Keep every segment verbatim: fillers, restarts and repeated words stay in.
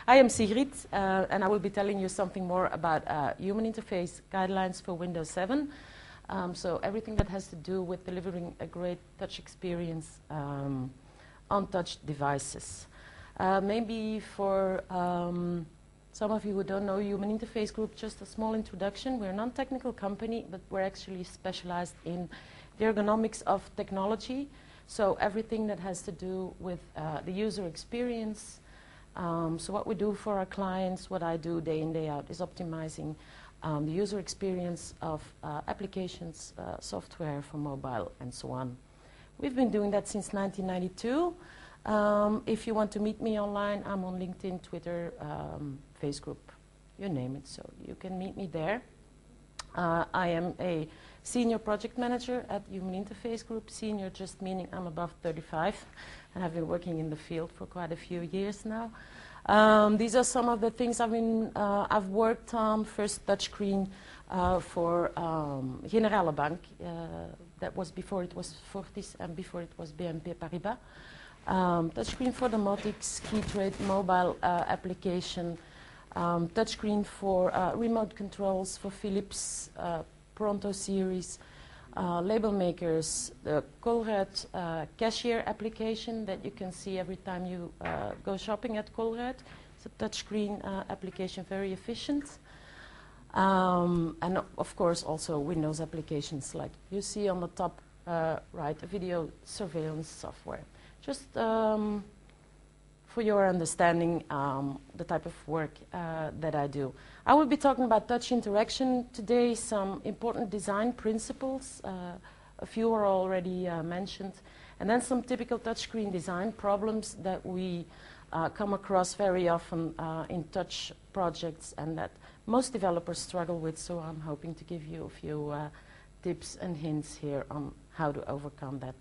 I am Sigrid, uh, and I will be telling you something more about uh, human interface guidelines for Windows seven. Um, so everything that has to do with delivering a great touch experience um, on touch devices. Uh, maybe for um, some of you who don't know Human Interface Group, just a small introduction. We're a non-technical company, but we're actually specialized in the ergonomics of technology. So everything that has to do with uh, the user experience. Um, so what we do for our clients, what I do day in, day out, is optimizing um, the user experience of uh, applications, uh, software for mobile, and so on. We've been doing that since nineteen ninety-two. Um, if you want to meet me online, I'm on LinkedIn, Twitter, um, Facebook, you name it. So you can meet me there. Uh, I am a senior project manager at Human Interface Group. Senior just meaning I'm above thirty-five, and I've been working in the field for quite a few years now. Um, these are some of the things I've been uh, I've worked on. First touchscreen uh, for um, Generale Bank. Uh, that was before it was Fortis and before it was B N P Paribas. Um, touchscreen for Domotics, Keytrade mobile uh, application. Um, touchscreen for uh, remote controls for Philips, uh, Pronto series, uh, label makers, the Colruyt uh, cashier application that you can see every time you uh, go shopping at Colruyt. It's a touchscreen uh, application, very efficient. Um, and of course also Windows applications like you see on the top uh, right, a video surveillance software. Just um, for your understanding, um, the type of work uh, that I do. I will be talking about touch interaction today, some important design principles. Uh, a few are already uh, mentioned. And then some typical touchscreen design problems that we uh, come across very often uh, in touch projects and that most developers struggle with. So I'm hoping to give you a few uh, tips and hints here on how to overcome that.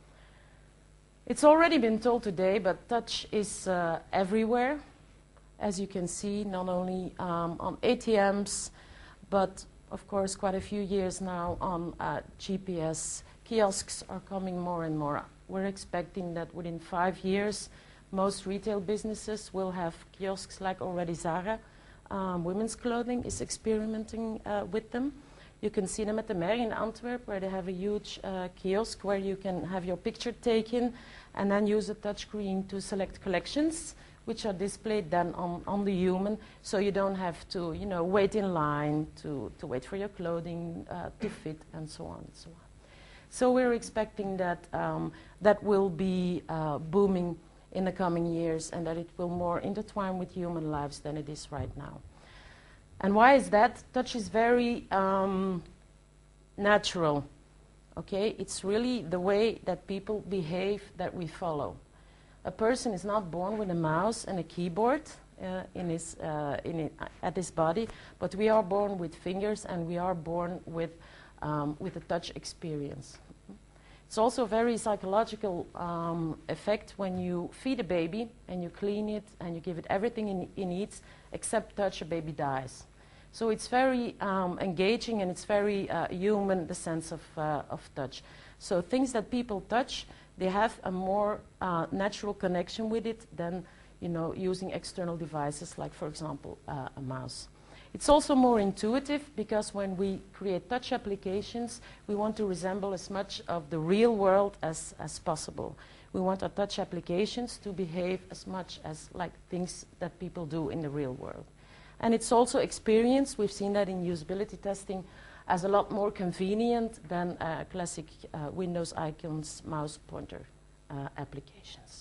It's already been told today, but touch is uh, everywhere, as you can see, not only um, on A T Ms, but of course quite a few years now on uh, G P S. Kiosks are coming more and more. We're expecting that within five years, most retail businesses will have kiosks like already Zara. Um, women's clothing is experimenting uh, with them. You can see them at the Mer in Antwerp, where they have a huge uh, kiosk where you can have your picture taken and then use a touchscreen to select collections, which are displayed then on, on the human, so you don't have to, you know, wait in line to, to wait for your clothing uh, to fit, and so on and so on. So we're expecting that um, that will be uh, booming in the coming years and that it will more intertwine with human lives than it is right now. And why is that? Touch is very um, natural, okay? It's really the way that people behave that we follow. A person is not born with a mouse and a keyboard uh, in his, uh, in it, uh, at his body, but we are born with fingers and we are born with, um, with a touch experience. It's also a very psychological um, effect when you feed a baby and you clean it and you give it everything it, it needs except touch, a baby dies. So it's very um, engaging and it's very uh, human, the sense of, uh, of touch. So things that people touch, they have a more uh, natural connection with it than, you know, using external devices like, for example, uh, a mouse. It's also more intuitive because when we create touch applications, we want to resemble as much of the real world as, as possible. We want our touch applications to behave as much as like things that people do in the real world. And it's also experience. We've seen that in usability testing as a lot more convenient than uh, classic uh, Windows icons, mouse pointer uh, applications.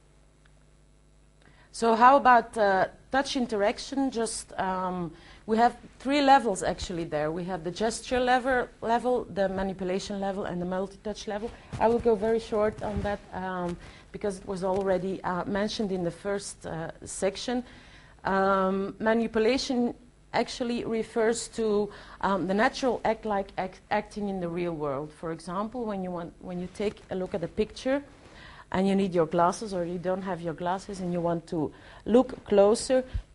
So how about uh, touch interaction? Just um, we have three levels actually there. We have the gesture level, level, the manipulation level, and the multi-touch level. I will go very short on that um, because it was already uh, mentioned in the first uh, section. Um, manipulation actually refers to um, the natural act like act acting in the real world. For example, when you want, when you take a look at a picture and you need your glasses or you don't have your glasses and you want to look closer,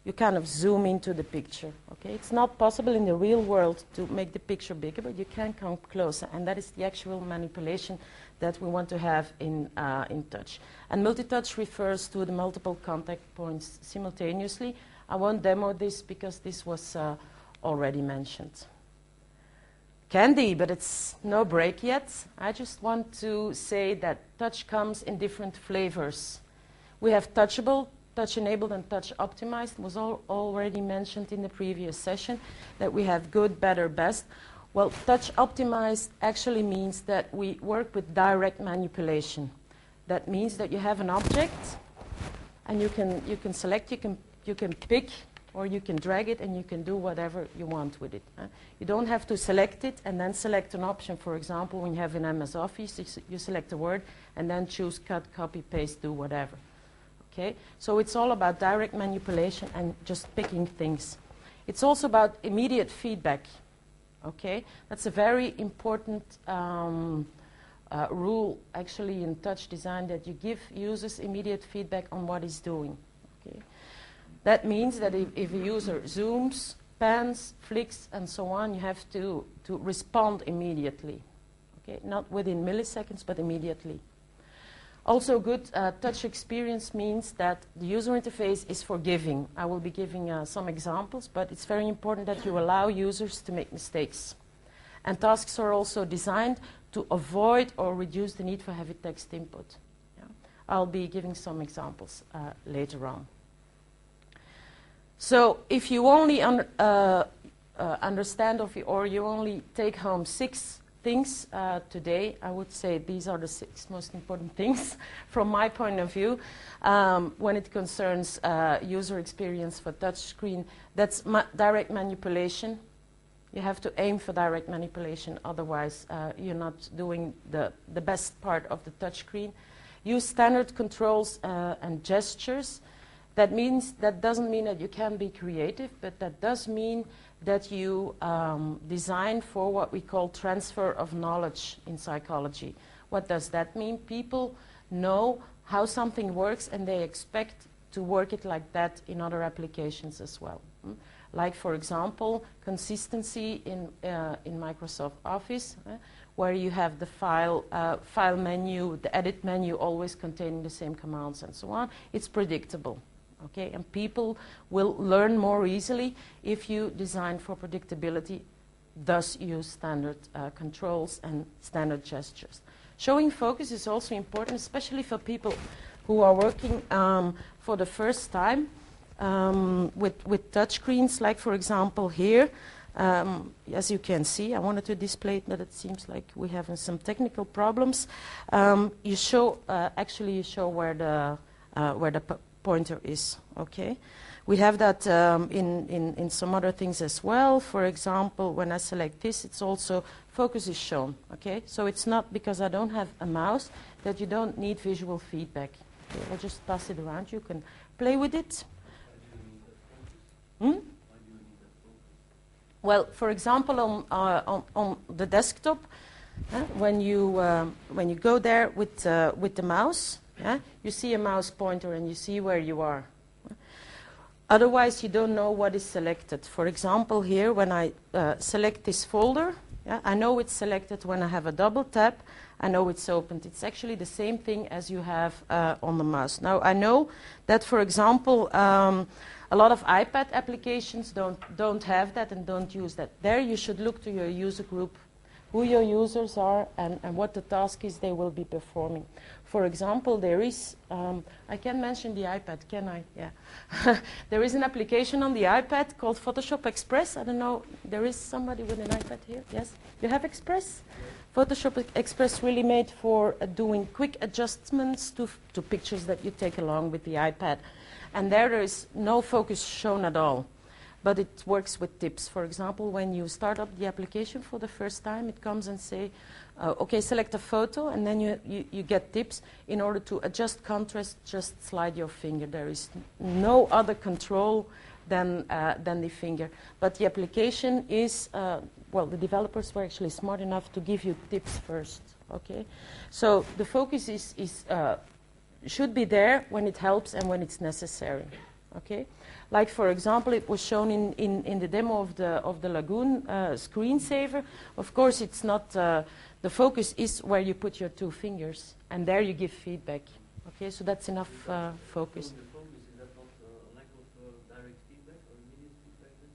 you kind of zoom into the picture. Okay, it's not possible in the real world to make the picture bigger, but you can come closer, and that is the actual manipulation that we want to have in uh, in touch. And multi-touch refers to the multiple contact points simultaneously. I won't demo this because this was uh, already mentioned. Candy, but it's no break yet. I just want to say that touch comes in different flavors. We have touchable, touch-enabled, and touch-optimized. It was all already mentioned in the previous session that we have good, better, best. Well, touch-optimized actually means that we work with direct manipulation. That means that you have an object, and you can you can select, you can you can pick, or you can drag it, and you can do whatever you want with it. Uh, you don't have to select it and then select an option. For example, when you have in M S Office, you, s you select a word and then choose cut, copy, paste, do whatever. Okay? So it's all about direct manipulation and just picking things. It's also about immediate feedback. Okay? That's a very important um, uh, rule, actually, in touch design, that you give users immediate feedback on what he's doing. Okay? That means that if, if a user zooms, pans, flicks, and so on, you have to, to respond immediately. Okay? Not within milliseconds, but immediately. Also, good uh, touch experience means that the user interface is forgiving. I will be giving uh, some examples, but it's very important that you allow users to make mistakes. And tasks are also designed to avoid or reduce the need for heavy text input. Yeah? I'll be giving some examples uh, later on. So if you only un uh, uh, understand of you, or you only take home six things uh, today, I would say these are the six most important things from my point of view um, when it concerns uh, user experience for touchscreen. That's ma direct manipulation. You have to aim for direct manipulation, otherwise uh, you're not doing the, the best part of the touchscreen. Use standard controls uh, and gestures. That means, that doesn't mean that you can be creative, but that does mean that you um, design for what we call transfer of knowledge in psychology. What does that mean? People know how something works, and they expect to work it like that in other applications as well. Mm? Like, for example, consistency in, uh, in Microsoft Office, uh, where you have the file, uh, file menu, the edit menu always containing the same commands and so on. It's predictable. Okay, and people will learn more easily if you design for predictability, thus use standard uh, controls and standard gestures. Showing focus is also important, especially for people who are working um, for the first time um, with, with touchscreens, like for example here. Um, as you can see, I wanted to display it, but it seems like we have some technical problems. Um, you show, uh, actually you show where the, uh, where the p pointer is, okay? We have that um, in, in, in some other things as well. For example, when I select this, it's also focus is shown, okay? So it's not because I don't have a mouse that you don't need visual feedback. Okay, I'll just pass it around. You can play with it. Hmm? Well, for example, on, uh, on, on the desktop, uh, when, you, um, when you go there with, uh, with the mouse, yeah, you see a mouse pointer and you see where you are. Otherwise, you don't know what is selected. For example, here, when I uh, select this folder, yeah, I know it's selected when I have a double tap. I know it's opened. It's actually the same thing as you have uh, on the mouse. Now, I know that, for example, um, a lot of iPad applications don't, don't have that and don't use that. There, you should look to your user group, who your users are, and, and what the task is they will be performing. For example, there is, um, I can mention the iPad, can I? Yeah. There is an application on the iPad called Photoshop Express. I don't know, there is somebody with an iPad here? Yes? You have Express? Yes. Photoshop Express really made for uh, doing quick adjustments to, to pictures that you take along with the iPad. And there, there is no focus shown at all. But it works with tips. For example, when you start up the application for the first time, it comes and say, uh, okay, select a photo, and then you, you, you get tips. In order to adjust contrast, just slide your finger. There is no other control than, uh, than the finger. But the application is, uh, well, the developers were actually smart enough to give you tips first, okay? So the focus is, is, uh, should be there when it helps and when it's necessary, Okay, like for example, it was shown in, in, in the demo of the of the Lagoon uh, screensaver. Of course, it's not uh, the focus is where you put your two fingers, and there you give feedback. Okay, so that's enough uh, focus. The focus, is that not uh, lack of uh, direct feedback or immediate feedback then?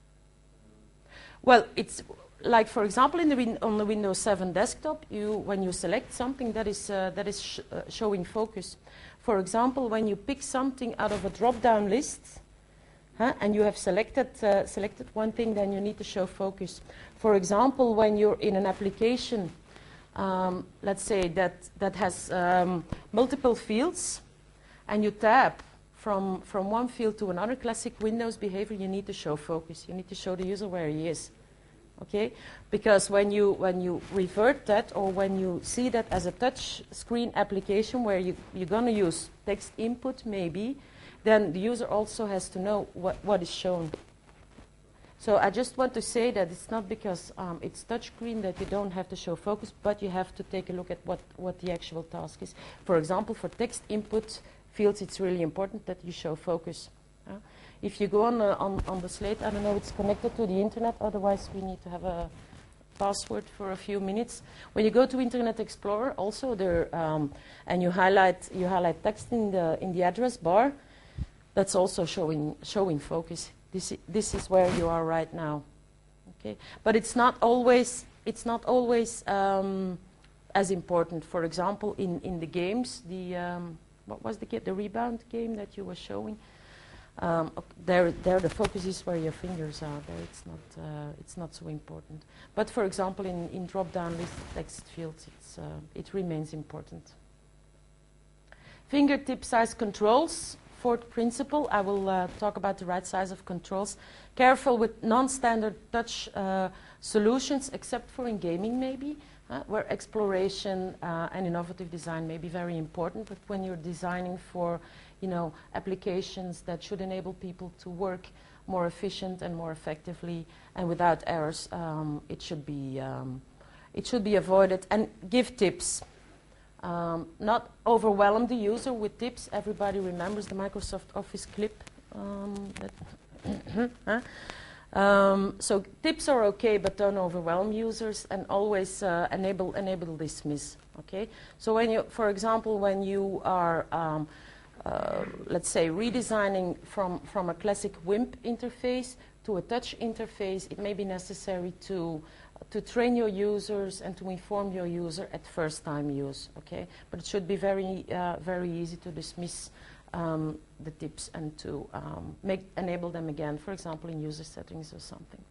Uh, Well, it's like for example, in the win on the Windows seven desktop, you when you select something that is uh, that is sh uh, showing focus. For example, when you pick something out of a drop-down list, huh, and you have selected uh, selected one thing, then you need to show focus. For example, when you're in an application, um, let's say that that has um, multiple fields, and you tab from from one field to another, classic Windows behavior, you need to show focus. You need to show the user where he is. Okay, because when you when you revert that, or when you see that as a touch screen application where you, you're going to use text input maybe, then the user also has to know what, what is shown. So I just want to say that it's not because um, it's touch screen that you don't have to show focus, but you have to take a look at what, what the actual task is. For example, for text input fields, it's really important that you show focus. Uh, If you go on, uh, on, on the slate, I don't know, it's connected to the internet, otherwise we need to have a password for a few minutes. When you go to Internet Explorer, also there, um, and you highlight, you highlight text in the, in the address bar, that's also showing, showing focus. This, this is where you are right now. Okay? But it's not always, it's not always um, as important. For example, in, in the games, the, um, what was the game, the Rebound game that you were showing? Um, okay, there, there the focus is where your fingers are. There, it's not, uh, it's not so important. But for example, in, in drop-down list text fields, it's, uh, it remains important. Fingertip size controls. Fourth principle, I will uh, talk about the right size of controls. Careful with non-standard touch uh, solutions, except for in gaming maybe, uh, where exploration uh, and innovative design may be very important. But when you're designing for you know, applications that should enable people to work more efficient and more effectively and without errors, um, it should be um, it should be avoided. And give tips. Um, not overwhelm the user with tips. Everybody remembers the Microsoft Office clip. Um, that huh? um, so tips are okay, but don't overwhelm users, and always uh, enable enable dismiss. Okay. So when you, for example, when you are um, Uh, let's say redesigning from, from a classic WIMP interface to a touch interface, it may be necessary to, to train your users and to inform your user at first time use, okay? But it should be very, uh, very easy to dismiss um, the tips and to um, make, enable them again, for example, in user settings or something.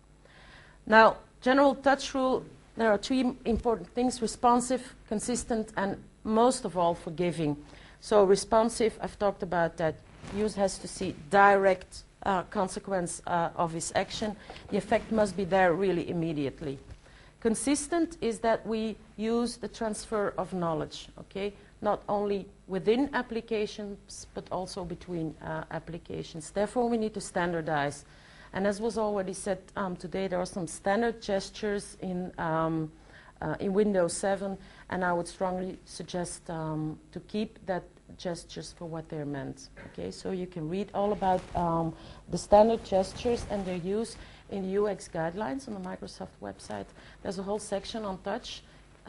Now, general touch rule, there are three important things: responsive, consistent, and most of all, forgiving. So responsive, I've talked about that. User has to see direct uh, consequence uh, of his action. The effect must be there really immediately. Consistent is that we use the transfer of knowledge, okay? Not only within applications, but also between uh, applications. Therefore, we need to standardize. And as was already said um, today, there are some standard gestures in um, Uh, in Windows seven, and I would strongly suggest um, to keep that gestures for what they're meant. Okay, so you can read all about um, the standard gestures and their use in the U X guidelines on the Microsoft website. There's a whole section on touch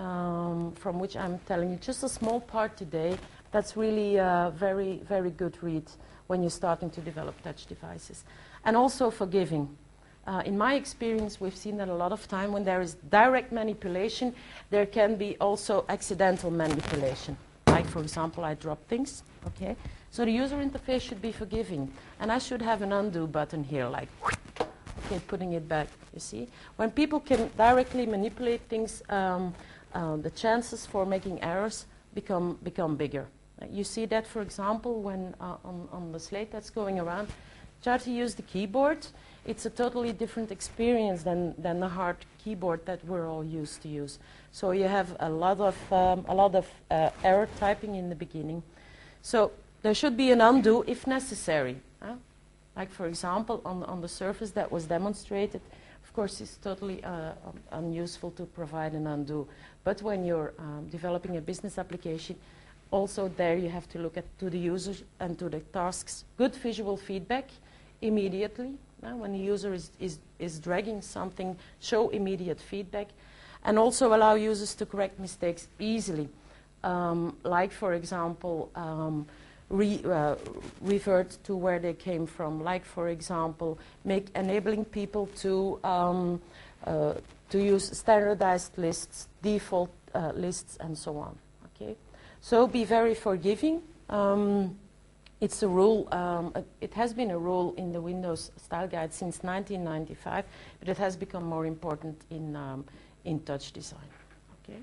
um, from which I'm telling you just a small part today. That's really a very, very good read when you're starting to develop touch devices. And also forgiving. Uh, in my experience, we've seen that a lot of time when there is direct manipulation, there can be also accidental manipulation. Like, for example, I drop things, okay? So the user interface should be forgiving. And I should have an undo button here, like, okay, putting it back, you see? When people can directly manipulate things, um, uh, the chances for making errors become, become bigger. Uh, you see that, for example, when uh, on, on the slate that's going around, try to use the keyboard. It's a totally different experience than, than the hard keyboard that we're all used to use. So you have a lot of, um, a lot of uh, error typing in the beginning. So there should be an undo if necessary. Huh? Like, for example, on, on the surface that was demonstrated, of course, it's totally uh, um, unuseful to provide an undo. But when you're um, developing a business application, also there you have to look at to the user and to the tasks. Good visual feedback immediately. Uh, when the user is, is, is dragging something, show immediate feedback. And also allow users to correct mistakes easily. Um, like, for example, um, re, uh, revert to where they came from. Like, for example, make enabling people to, um, uh, to use standardized lists, default uh, lists, and so on. Okay? So be very forgiving. Um, it's a rule, um, uh, it has been a rule in the Windows Style Guide since nineteen ninety-five, but it has become more important in um, in touch design. Okay.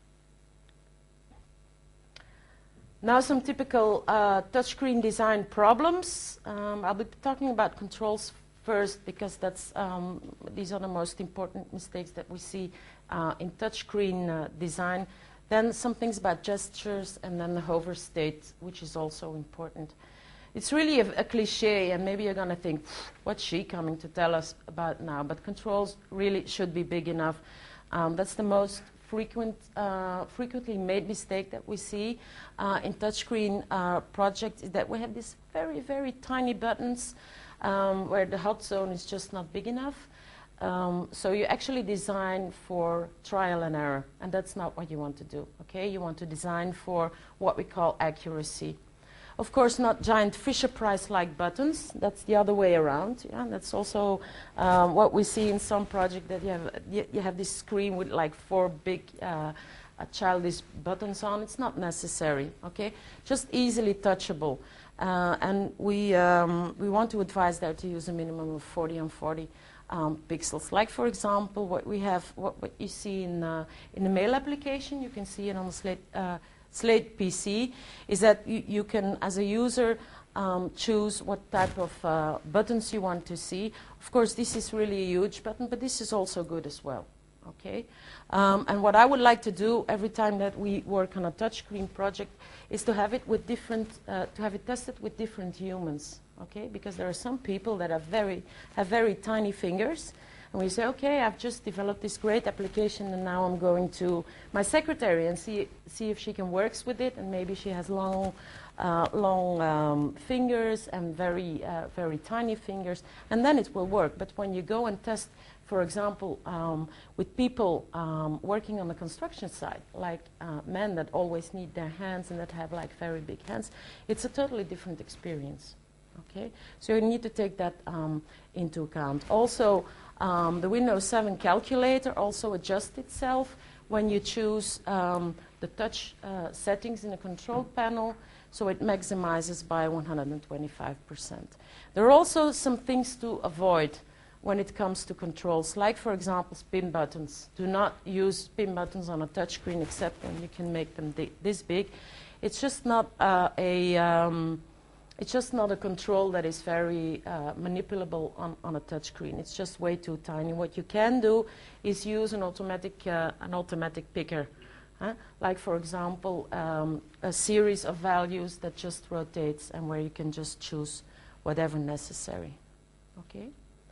Now some typical uh, touchscreen design problems. Um, I'll be talking about controls first because that's um, these are the most important mistakes that we see uh, in touchscreen uh, design. Then some things about gestures, and then the hover state, which is also important. It's really a, a cliche, and maybe you're going to think, what's she coming to tell us about now? But controls really should be big enough. Um, that's the most frequent, uh, frequently made mistake that we see uh, in touchscreen uh, projects, is that we have these very, very tiny buttons um, where the hot zone is just not big enough. Um, so you actually design for trial and error, and that's not what you want to do. Okay, you want to design for what we call accuracy. Of course, not giant Fisher-Price-like buttons. That's the other way around. Yeah, that's also um, what we see in some projects, that you have you, you have this screen with like four big uh, uh, childish buttons on. It's not necessary. Okay, just easily touchable, uh, and we um, we want to advise there to use a minimum of forty on forty um, pixels. Like, for example, what we have, what, what you see in uh, in the mail application. You can see it on the Slate. Uh, Slate P C, is that you, you can, as a user, um, choose what type of uh, buttons you want to see. Of course, this is really a huge button, but this is also good as well. Okay, um, and what I would like to do every time that we work on a touchscreen project is to have it with different, uh, to have it tested with different humans. Okay, because there are some people that have very have very tiny fingers. And we say, okay, I've just developed this great application, and now I'm going to my secretary and see see if she can work with it, and maybe she has long, uh, long um, fingers and very, uh, very tiny fingers, and then it will work. But when you go and test, for example, um, with people um, working on the construction site, like uh, men that always need their hands and that have like very big hands, it's a totally different experience. Okay, so you need to take that um, into account. Also. Um, the Windows seven calculator also adjusts itself when you choose um, the touch uh, settings in the control panel, so it maximizes by one hundred twenty-five percent. There are also some things to avoid when it comes to controls, like, for example, spin buttons. Do not use spin buttons on a touchscreen except when you can make them this big. It's just not uh, a... Um, It's just not a control that is very uh, manipulable on, on a touchscreen. It's just way too tiny. What you can do is use an automatic, uh, an automatic picker. Huh? Like, for example, um, a series of values that just rotates and where you can just choose whatever necessary. Okay?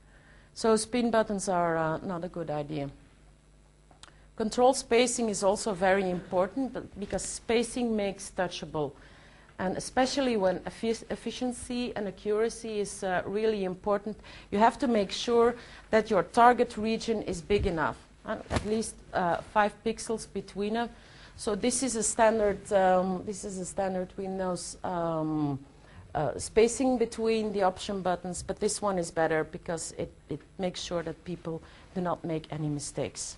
So spin buttons are uh, not a good idea. Control spacing is also very important, but because spacing makes touchable. And especially when effic efficiency and accuracy is uh, really important, you have to make sure that your target region is big enough, uh, at least uh, five pixels between them. So this is a standard. Um, this is a standard Windows um, uh, spacing between the option buttons, but this one is better because it, it makes sure that people do not make any mistakes.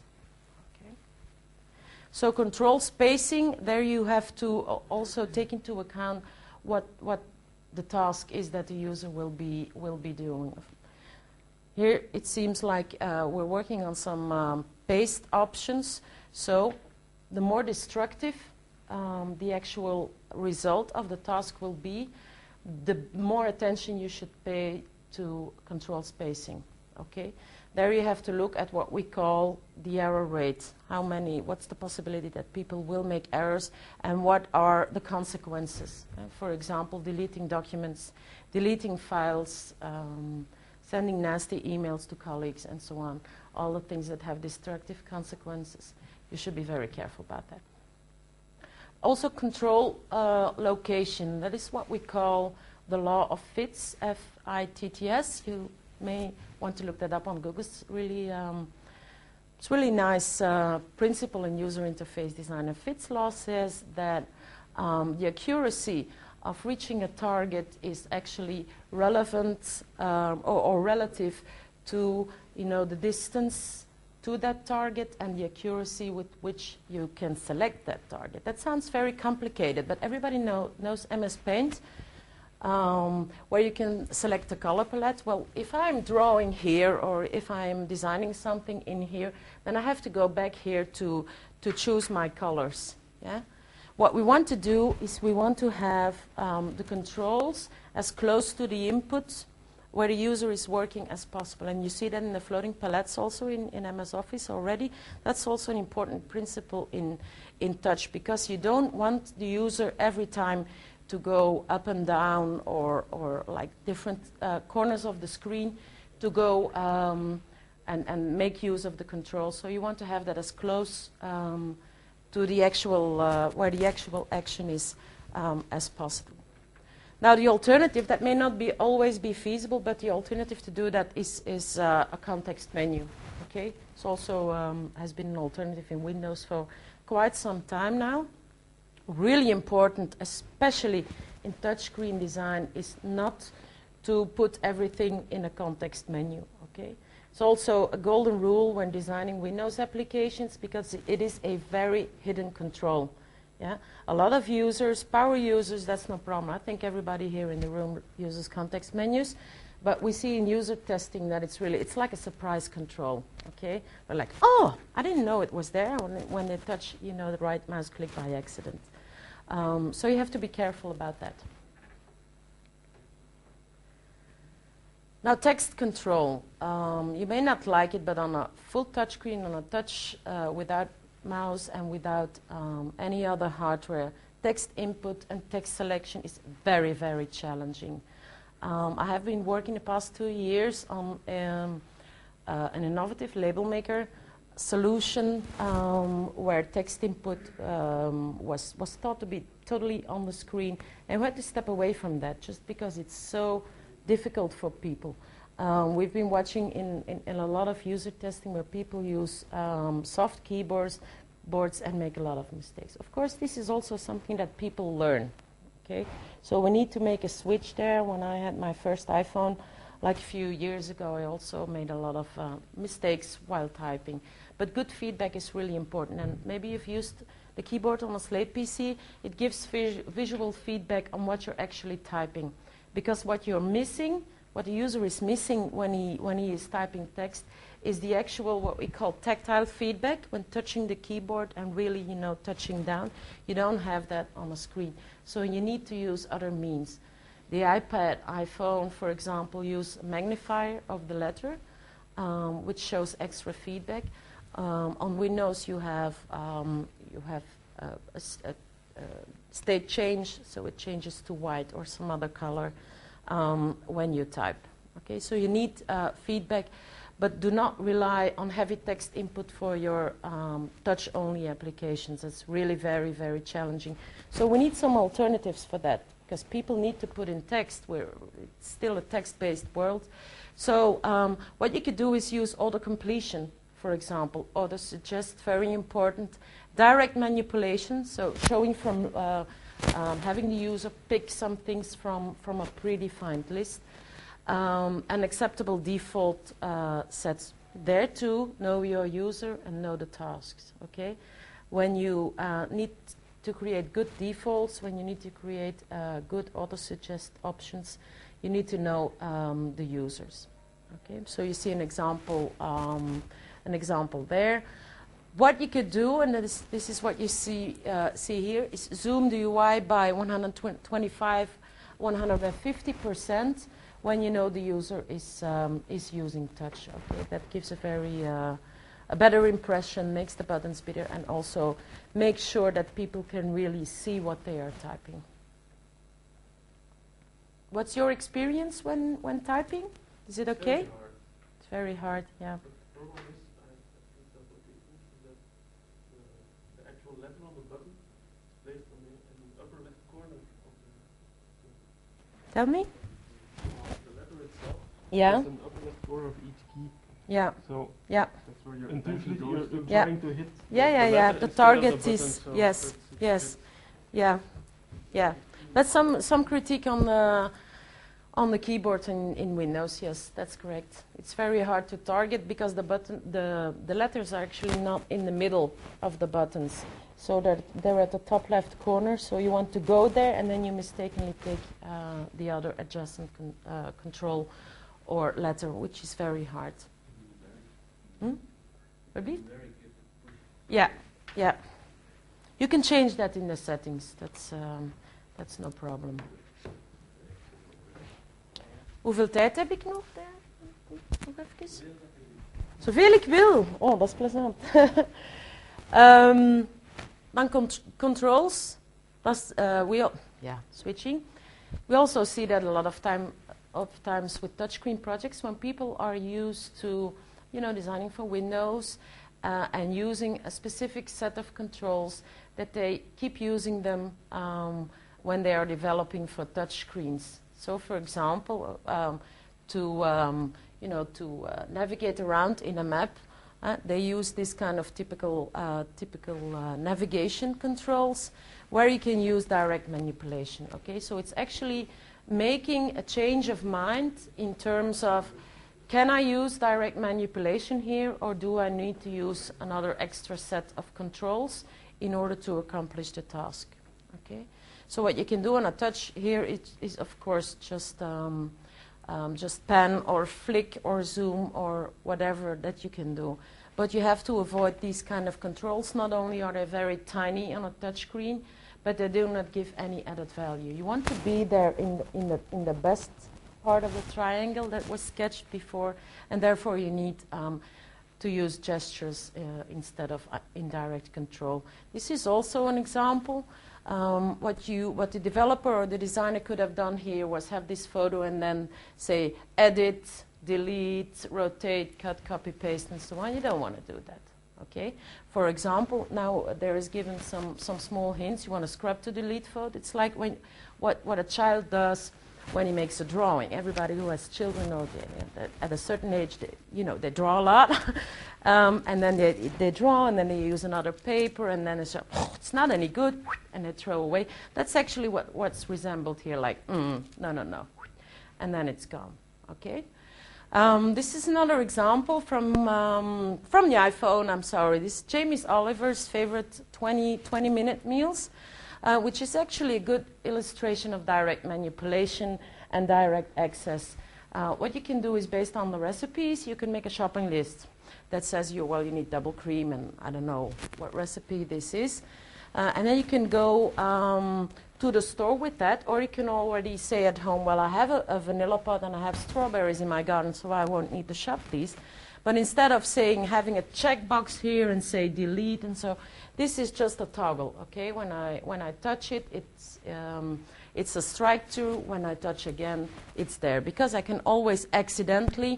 So control spacing, there you have to also take into account what, what the task is that the user will be, will be doing. Here it seems like uh, we're working on some um, paste options. So the more destructive um, the actual result of the task will be, the more attention you should pay to control spacing. Okay? There you have to look at what we call the error rate. How many, what's the possibility that people will make errors, and what are the consequences? Uh, for example, deleting documents, deleting files, um, sending nasty emails to colleagues, and so on. All the things that have destructive consequences. You should be very careful about that. also control uh, location. That is what we call the law of fits, F I T T S. You may want to look that up on Google. It's really, um, it's really nice uh, principle in user interface design. A Fitts law says that um, the accuracy of reaching a target is actually relevant um, or, or relative to, you know, the distance to that target and the accuracy with which you can select that target. That sounds very complicated, but everybody know, knows M S Paint, um, where you can select a color palette. Well, if I'm drawing here or if I'm designing something in here, then I have to go back here to, to choose my colors. Yeah? What we want to do is we want to have um, the controls as close to the input where the user is working as possible. And you see that in the floating palettes also in, in M S Office already. That's also an important principle in, in touch, because you don't want the user every time to go up and down or, or like different uh, corners of the screen to go um, and, and make use of the controls. So you want to have that as close um, to the actual, uh, where the actual action is um, as possible. Now, the alternative, that may not be always be feasible, but the alternative to do that is, is uh, a context menu. Okay, it's also um, has been an alternative in Windows for quite some time now. Really important, especially in touchscreen design, is not to put everything in a context menu. Okay, it's also a golden rule when designing Windows applications, because it is a very hidden control. Yeah? A lot of users, power users, that's no problem. I think everybody here in the room uses context menus. But we see in user testing that it's really, it's like a surprise control. Okay? We're like, oh, I didn't know it was there when they, when they touch, you know, the right mouse click by accident. Um, so you have to be careful about that. Now, text control. Um, you may not like it, but on a full touchscreen, on a touch uh, without mouse and without um, any other hardware, text input and text selection is very, very challenging. Um, I have been working the past two years on um, uh, an innovative label maker solution um, where text input um, was, was thought to be totally on the screen, and we had to step away from that just because it's so difficult for people. Um, we've been watching in, in, in a lot of user testing where people use um, soft keyboards boards and make a lot of mistakes. Of course, this is also something that people learn. Okay, so we need to make a switch there. When I had my first iPhone, like a few years ago, I also made a lot of uh, mistakes while typing. But good feedback is really important. And maybe you've used the keyboard on a Slate P C. It gives vis visual feedback on what you're actually typing, because what you're missing, what the user is missing when he, when he is typing text, is the actual, what we call tactile feedback, when touching the keyboard and really, you know, touching down. You don't have that on a screen. So you need to use other means. The iPad, iPhone, for example, use a magnifier of the letter, um, which shows extra feedback. Um, on Windows, you have, um, you have uh, a, a, a state change, so it changes to white or some other color. Um, when you type. Okay, so you need uh, feedback, but do not rely on heavy text input for your um, touch-only applications. It's really very, very challenging. So we need some alternatives for that, because people need to put in text. We're, it's still a text-based world. So um, what you could do is use auto-completion, for example. Auto-suggest, very important. Direct manipulation, so showing from uh, Um, having the user pick some things from, from a predefined list, um, and acceptable default uh, sets. There too, know your user and know the tasks. Okay, when you uh, need to create good defaults, when you need to create uh, good auto-suggest options, you need to know um, the users. Okay, so you see an example, um, an example there. What you could do, and this, this is what you see, uh, see here, is zoom the U I by one hundred twenty-five, one hundred fifty percent when you know the user is, um, is using touch. Okay, that gives a very uh, a better impression, makes the buttons bigger, and also makes sure that people can really see what they are typing. What's your experience when, when typing? Is it okay? It's very hard, yeah. Letter on the button is placed on Tell me. The letter itself Yeah. is an upper left corner of each key. Yeah. So Yeah. that's where you're intuitively you're, you're Yeah. trying to hit. Yeah, the, yeah, the yeah. letter The instead of target the is button, so yes, it's- it's yes, a yeah, yeah. That's some some critique on the on the keyboard in, in Windows. Yes, that's correct. It's very hard to target because the button the the letters are actually not in the middle of the buttons, so they're they're at the top left corner. So you want to go there, and then you mistakenly take uh, the other adjacent con uh, control or letter, which is very hard. Hmm? Repeat? Yeah, yeah. You can change that in the settings. That's, um, that's no problem. Hoeveel tijd heb ik nog daar? Nog even? Zoveel ik wil. Oh, dat is plezant. um, dan cont controls. That's, uh, we al yeah, switching. We also see that a lot of time of times with touchscreen projects when people are used to, you know, designing for Windows uh, and using a specific set of controls, that they keep using them um, when they are developing for touchscreens. So, for example, um, to um, you know to uh, navigate around in a map, uh, they use this kind of typical uh, typical uh, navigation controls, where you can use direct manipulation. Okay, so it's actually making a change of mind in terms of, can I use direct manipulation here, or do I need to use another extra set of controls in order to accomplish the task? Okay, so what you can do on a touch here is, is of course just um, um, just pan or flick or zoom or whatever that you can do. But you have to avoid these kind of controls. Not only are they very tiny on a touch screen, but they do not give any added value. You want to be there in the, in the, in the best part of the triangle that was sketched before, and therefore you need um, to use gestures uh, instead of uh, indirect control. This is also an example. Um, what, you, what the developer or the designer could have done here was have this photo and then say edit, delete, rotate, cut, copy, paste, and so on. You don't want to do that. Okay. For example, now uh, there is given some, some small hints. You want to scrub to delete photo. It's like when what, what a child does when he makes a drawing. Everybody who has children knows that, that at a certain age, they, you know, they draw a lot. um, and then they, they draw, and then they use another paper, and then it's, oh, it's not any good, and they throw away. That's actually what, what's resembled here, like, mm, no, no, no. And then it's gone. Okay? Um, this is another example from, um, from the iPhone, I'm sorry. This is Jamie Oliver's favorite twenty, twenty minute meals, uh, which is actually a good illustration of direct manipulation and direct access. Uh, what you can do is, based on the recipes, you can make a shopping list that says, you, well, you need double cream, and I don't know what recipe this is. Uh, and then you can go um, to the store with that, or you can already say at home, well, I have a, a vanilla pot and I have strawberries in my garden, so I won't need to shop these. But instead of saying, having a checkbox here and say delete, and so, this is just a toggle, okay? When I, when I touch it, it's, um, it's a strike through. When I touch again, it's there. Because I can always accidentally,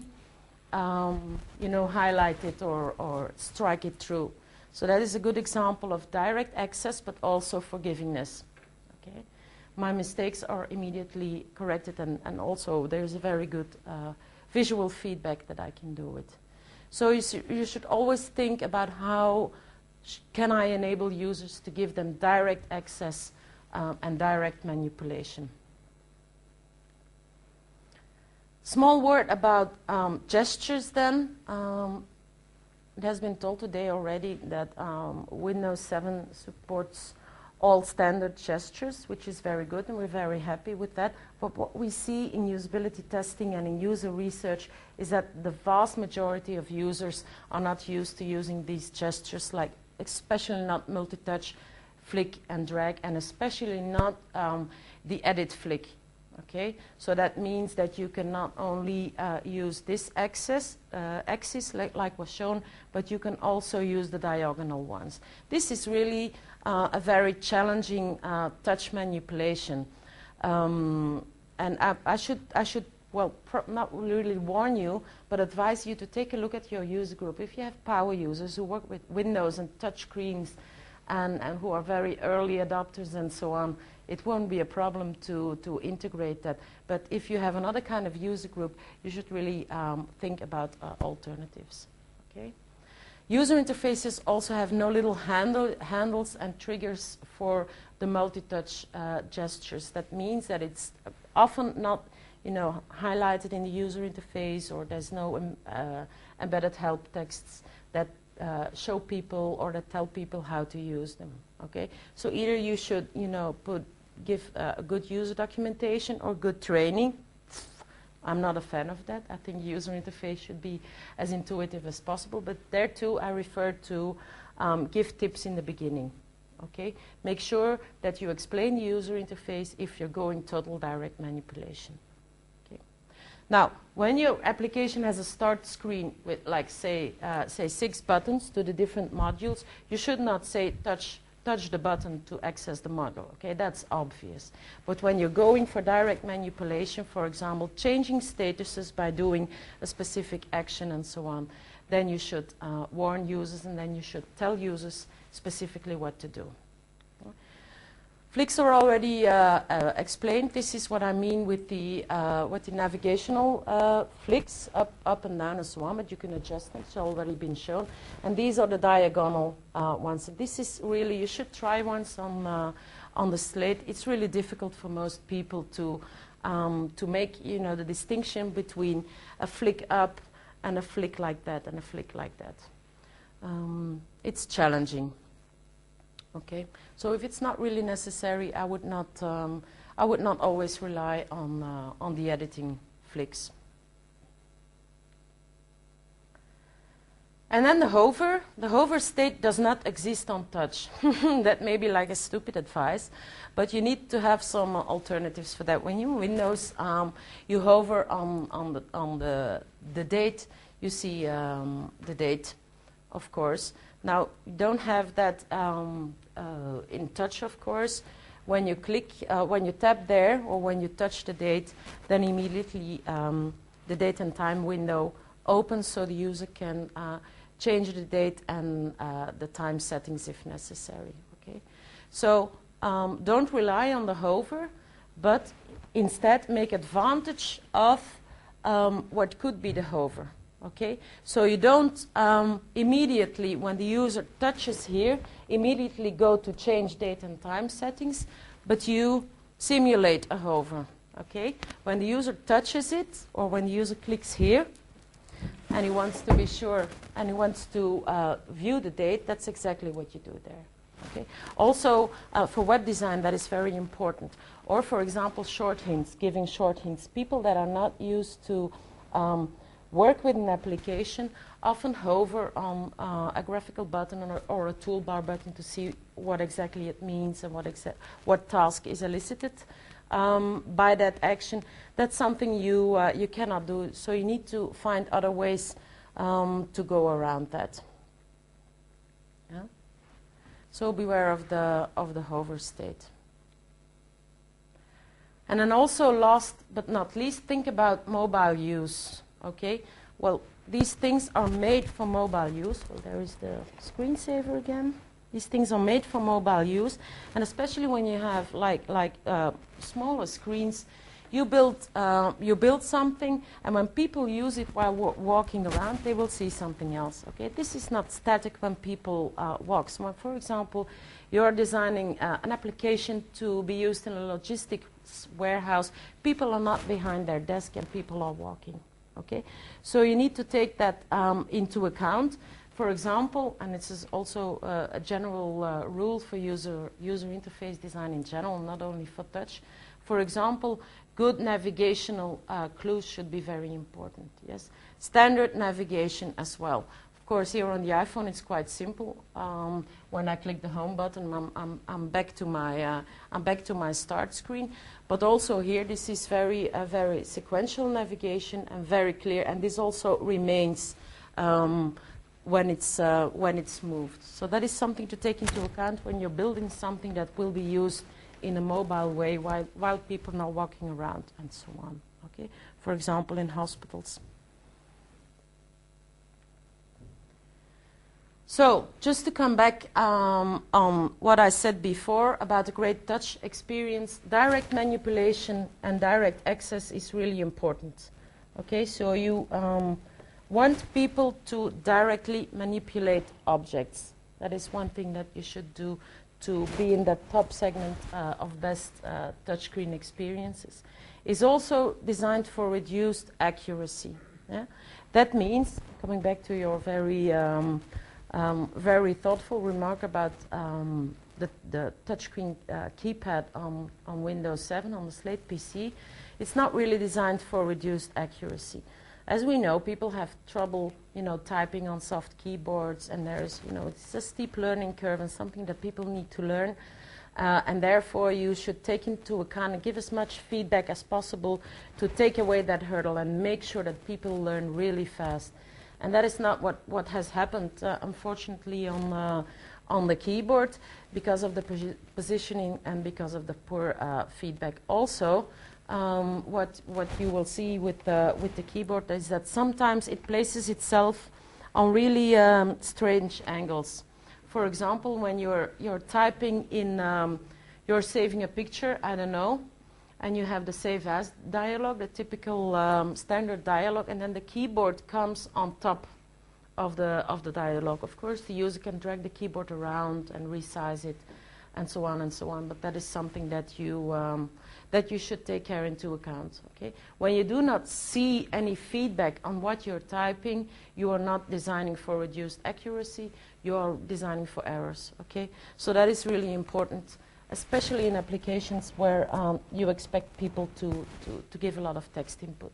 um, you know, highlight it or, or strike it through. So that is a good example of direct access, but also forgivingness. Okay? My mistakes are immediately corrected, and, and also there's a very good uh, visual feedback that I can do it. So you, you should always think about how sh can I enable users to give them direct access um, and direct manipulation. Small word about um, gestures then. Um, It has been told today already that um, Windows seven supports all standard gestures, which is very good, and we're very happy with that. But what we see in usability testing and in user research is that the vast majority of users are not used to using these gestures, like especially not multi-touch, flick and drag, and especially not um, the edit flick. Okay, so that means that you can not only uh, use this axis, uh, axis like, like was shown, but you can also use the diagonal ones. This is really uh, a very challenging uh, touch manipulation, um, and I, I should, I should, well, pro not really warn you, but advise you to take a look at your user group. If you have power users who work with Windows and touch screens, and, and who are very early adopters and so on, it won't be a problem to, to integrate that. But if you have another kind of user group, you should really um, think about uh, alternatives. Okay? User interfaces also have no little handle, handles and triggers for the multi-touch uh, gestures. That means that it's often not, you know, highlighted in the user interface, or there's no um, uh, embedded help texts that uh, show people or that tell people how to use them. Okay, so either you should, you know, put give uh, a good user documentation or good training. I'm not a fan of that. I think user interface should be as intuitive as possible. But there too, I refer to um, give tips in the beginning. Okay, make sure that you explain the user interface if you're going total direct manipulation. Okay. Now, when your application has a start screen with, like, say, uh, say six buttons to the different modules, you should not say touch. touch the button to access the module. Okay, that's obvious. But when you're going for direct manipulation, for example, changing statuses by doing a specific action and so on, then you should uh, warn users, and then you should tell users specifically what to do. Flicks are already uh, uh, explained. This is what I mean with the, uh, with the navigational uh, flicks, up, up and down and so on, but you can adjust them. It's already been shown. And these are the diagonal uh, ones. This is really, you should try once on, uh, on the slate. It's really difficult for most people to, um, to make, you know, the distinction between a flick up and a flick like that and a flick like that. Um, it's challenging. Okay, so if it's not really necessary, I would not, um, I would not always rely on, uh, on the editing flicks. And then the hover. The hover state does not exist on touch. That may be like a stupid advice, but you need to have some uh, alternatives for that. When you Windows, um, you hover on, on, the, on the, the date, you see um, the date, of course. Now, you don't have that um, uh, in touch, of course. When you click, uh, when you tap there, or when you touch the date, then immediately um, the date and time window opens, so the user can uh, change the date and uh, the time settings if necessary. Okay, so um, don't rely on the hover, but instead make advantage of um, what could be the hover. Okay, so you don't um, immediately, when the user touches here, immediately go to change date and time settings, but you simulate a hover. Okay, when the user touches it, or when the user clicks here, and he wants to be sure, and he wants to uh, view the date, that's exactly what you do there. Okay. Also, uh, for web design, that is very important. Or, for example, short hints, giving short hints. People that are not used to um, work with an application often hover on uh, a graphical button or, or a toolbar button to see what exactly it means and what, exa what task is elicited um, by that action. That's something you, uh, you cannot do, so you need to find other ways um, to go around that. Yeah? So beware of the, of the hover state. And then also, last but not least, think about mobile use. Okay, well, these things are made for mobile use. Well, there is the screensaver again. These things are made for mobile use, and especially when you have like like uh, smaller screens, you build uh, you build something, and when people use it while wa walking around, they will see something else. Okay, this is not static when people uh, walk. So, for example, you are designing uh, an application to be used in a logistics warehouse. People are not behind their desk, and people are walking. Okay, so you need to take that um, into account. For example, and this is also uh, a general uh, rule for user user interface design in general, not only for touch. For example, good navigational uh, clues should be very important. Yes, standard navigation as well. Of course, here on the iPhone, it's quite simple. Um, when I click the home button, I'm, I'm, I'm back to my uh, I'm back to my start screen. But also here, this is very uh, very sequential navigation and very clear. And this also remains um, when it's uh, when it's moved. So that is something to take into account when you're building something that will be used in a mobile way while while people are walking around and so on. Okay, for example, in hospitals. So, just to come back um, on what I said before about a great touch experience, direct manipulation and direct access is really important. Okay, so you um, want people to directly manipulate objects. That is one thing that you should do to be in that top segment uh, of best uh, touchscreen experiences. Is also designed for reduced accuracy. Yeah? That means, coming back to your very um, Um, very thoughtful remark about um, the, the touchscreen uh, keypad on, on Windows seven, on the Slate P C. It's not really designed for reduced accuracy. As we know, people have trouble, you know, typing on soft keyboards, and there's, you know, it's a steep learning curve and something that people need to learn. Uh, and therefore, you should take into account and give as much feedback as possible to take away that hurdle and make sure that people learn really fast. And that is not what, what has happened, uh, unfortunately, on, uh, on the keyboard because of the posi positioning and because of the poor uh, feedback. Also, um, what, what you will see with the, with the keyboard is that sometimes it places itself on really um, strange angles. For example, when you're, you're typing in, um, you're saving a picture, I don't know, and you have the save as dialog, the typical um, standard dialog, and then the keyboard comes on top of the, of the dialog. Of course, the user can drag the keyboard around and resize it, and so on and so on, but that is something that you, um, that you should take care into account. Okay? When you do not see any feedback on what you're typing, you are not designing for reduced accuracy, you are designing for errors. Okay? So that is really important, especially in applications where um, you expect people to, to, to give a lot of text input.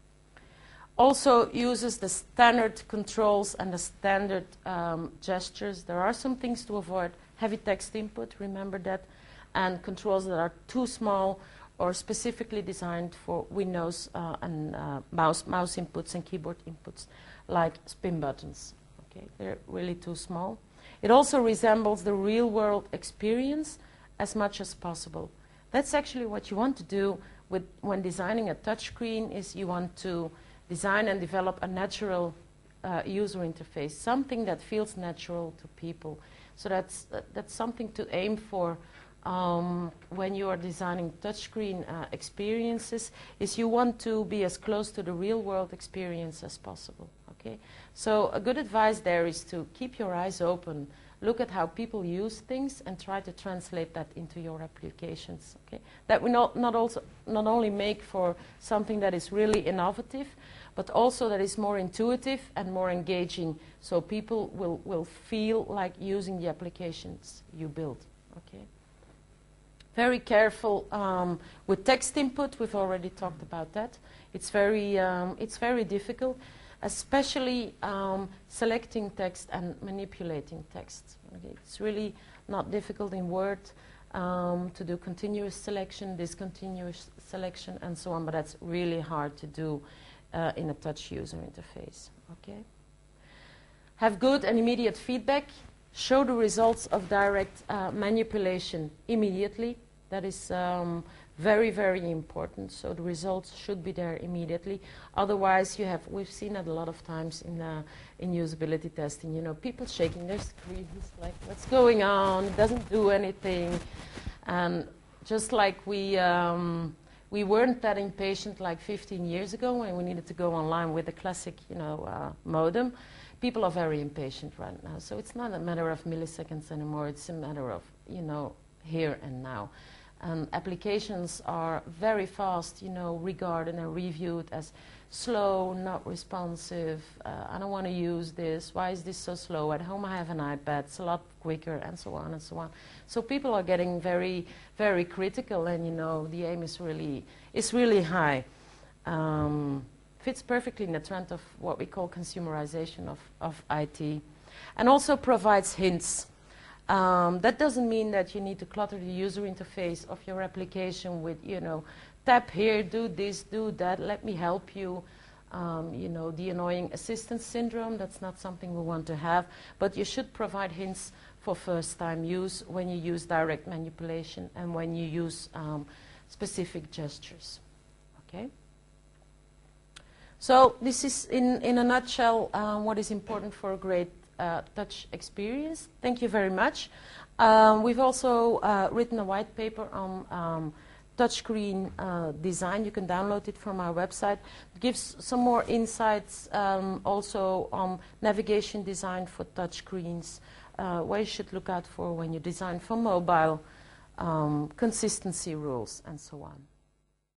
Also uses the standard controls and the standard um, gestures. There are some things to avoid. Heavy text input, remember that, and controls that are too small or specifically designed for Windows uh, and uh, mouse, mouse inputs and keyboard inputs, like spin buttons. Okay, they're really too small. It also resembles the real-world experience as much as possible. That's actually what you want to do with, when designing a touchscreen, is you want to design and develop a natural uh, user interface, something that feels natural to people. So that's, uh, that's something to aim for um, when you are designing touchscreen uh, experiences, is you want to be as close to the real world experience as possible. Okay? So a good advice there is to keep your eyes open. Look at how people use things and try to translate that into your applications. Okay? That we not, not, also, not only make for something that is really innovative, but also that is more intuitive and more engaging, so people will, will feel like using the applications you build. Okay? Very careful um, with text input. We've already talked about that. It's very, um, it's very difficult, especially um, selecting text and manipulating text. Okay? It's really not difficult in Word um, to do continuous selection, discontinuous selection, and so on, but that's really hard to do uh, in a touch user interface. Okay? Have good and immediate feedback. Show the results of direct uh, manipulation immediately. That is um, very, very important. So the results should be there immediately. Otherwise, you have, we've seen it a lot of times in, uh, in usability testing, you know, people shaking their screens, like, what's going on? It doesn't do anything. And just like we, um, we weren't that impatient like fifteen years ago when we needed to go online with a classic, you know, uh, modem, people are very impatient right now. So it's not a matter of milliseconds anymore. It's a matter of, you know, here and now. And applications are very fast, you know, regarded and reviewed as slow, not responsive. Uh, I don't want to use this. Why is this so slow? At home I have an iPad. It's a lot quicker, and so on and so on. So people are getting very, very critical, and you know, the aim is really, is really high. Um, fits perfectly in the trend of what we call consumerization of, of I T, and also provides hints. Um, that doesn't mean that you need to clutter the user interface of your application with, you know, tap here, do this, do that, let me help you. Um, you know, the annoying assistant syndrome, that's not something we want to have. But you should provide hints for first-time use when you use direct manipulation and when you use um, specific gestures. Okay? So this is, in, in a nutshell, uh, what is important for a great uh, touch experience. Thank you very much. Um, we've also uh, written a white paper on um, touchscreen uh, design. You can download it from our website. It gives some more insights um, also on navigation design for touchscreens, uh, what you should look out for when you design for mobile, um, consistency rules, and so on.